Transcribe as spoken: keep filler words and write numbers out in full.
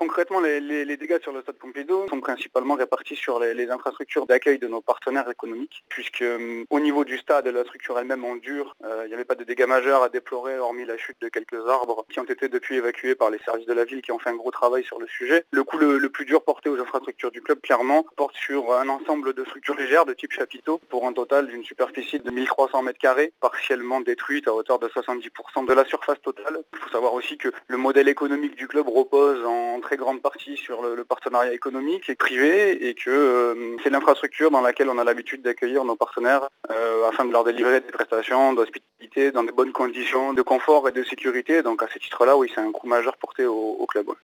Concrètement, les, les, les dégâts sur le stade Pompidou sont principalement répartis sur les, les infrastructures d'accueil de nos partenaires économiques, puisque euh, au niveau du stade, la structure elle-même en dur, euh, il n'y avait pas de dégâts majeurs à déplorer, hormis la chute de quelques arbres qui ont été depuis évacués par les services de la ville qui ont fait un gros travail sur le sujet. Le coup le, le plus dur porté aux infrastructures du club, clairement, porte sur un ensemble de structures légères de type chapiteau, pour un total d'une superficie de mille trois cents mètres carrés, partiellement détruite à hauteur de soixante-dix pour cent de la surface totale. Il faut savoir aussi que le modèle économique du club repose en très grande partie sur le, le partenariat économique et privé, et que euh, c'est l'infrastructure dans laquelle on a l'habitude d'accueillir nos partenaires euh, afin de leur délivrer des prestations d'hospitalité dans de bonnes conditions de confort et de sécurité. Donc à ce titre-là, oui, c'est un coût majeur porté au, au club.